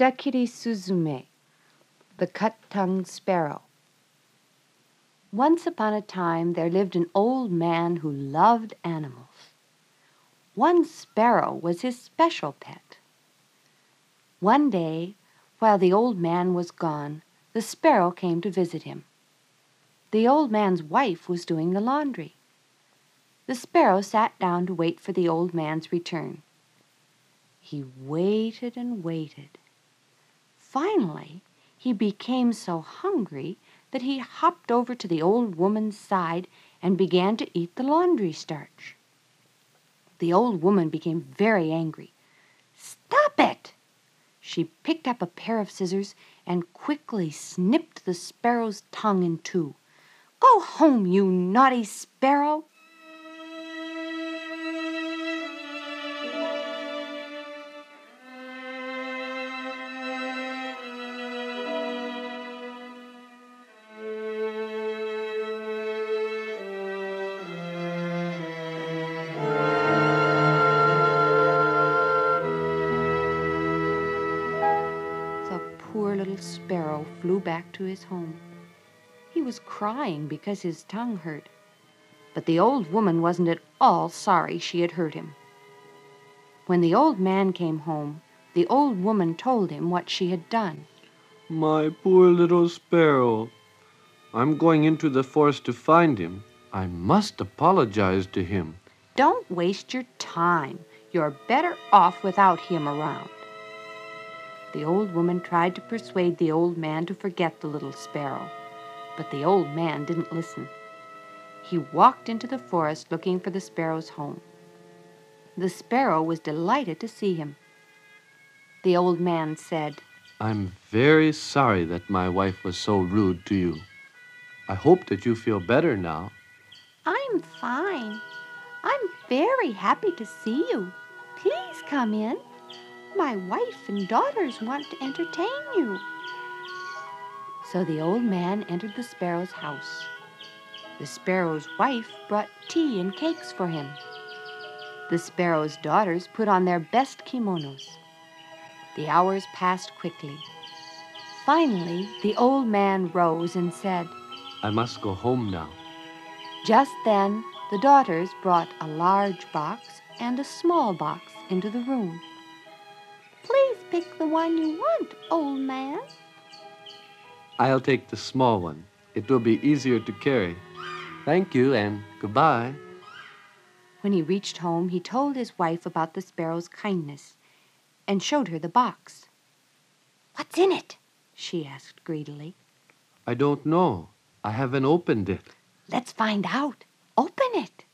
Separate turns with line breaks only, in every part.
Kitakiri Suzume, the Cut-Tongued Sparrow. Once upon a time there lived an old man who loved animals. One sparrow was his special pet. One day, while the old man was gone, the sparrow came to visit him. The old man's wife was doing the laundry. The sparrow sat down to wait for the old man's return. He waited and waited. Finally, he became so hungry that he hopped over to the old woman's side and began to eat the laundry starch. The old woman became very angry. "Stop it!" She picked up a pair of scissors and quickly snipped the sparrow's tongue in two. "Go home, you naughty sparrow!" The poor little sparrow flew back to his home. He was crying because his tongue hurt. But the old woman wasn't at all sorry she had hurt him. When the old man came home, the old woman told him what she had done.
My poor little sparrow. I'm going into the forest to find him. I must apologize to him.
"Don't waste your time. You're better off without him around." The old woman tried to persuade the old man to forget the little sparrow, but the old man didn't listen. He walked into the forest looking for the sparrow's home. The sparrow was delighted to see him. The old man said,
I'm very sorry that my wife was so rude to you. I hope that you feel better now.
"I'm fine. I'm very happy to see you. Please come in. My wife and daughters want to entertain you." So the old man entered the sparrow's house. The sparrow's wife brought tea and cakes for him. The sparrow's daughters put on their best kimonos. The hours passed quickly. Finally, the old man rose and said,
I must go home now.
Just then, the daughters brought a large box and a small box into the room. "Please pick the one you want, old man."
I'll take the small one. It will be easier to carry. Thank you and goodbye.
When he reached home, he told his wife about the sparrow's kindness and showed her the box. "What's in it?" she asked greedily.
I don't know. I haven't opened it.
"Let's find out. Open it."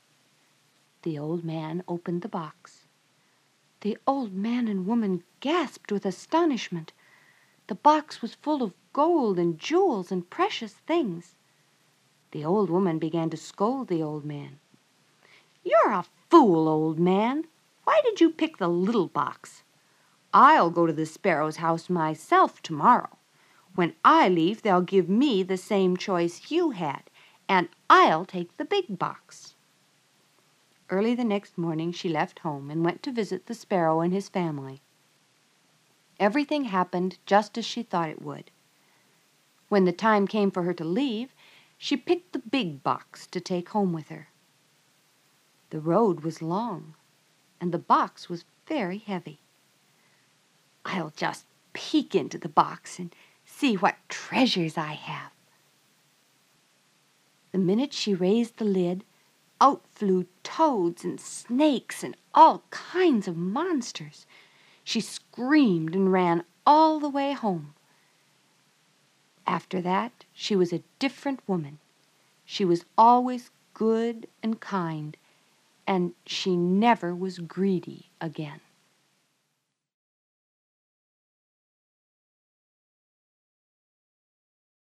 The old man opened the box. The old man and woman gasped with astonishment. The box was full of gold and jewels and precious things. The old woman began to scold the old man. "You're a fool, old man. Why did you pick the little box? I'll go to the sparrow's house myself tomorrow. When I leave, they'll give me the same choice you had, and I'll take the big box." Early the next morning, she left home and went to visit the sparrow and his family. Everything happened just as she thought it would. When the time came for her to leave, she picked the big box to take home with her. The road was long, and the box was very heavy. "I'll just peek into the box and see what treasures I have." The minute she raised the lid, out flew toads and snakes and all kinds of monsters. She screamed and ran all the way home. After that, she was a different woman. She was always good and kind, and she never was greedy again.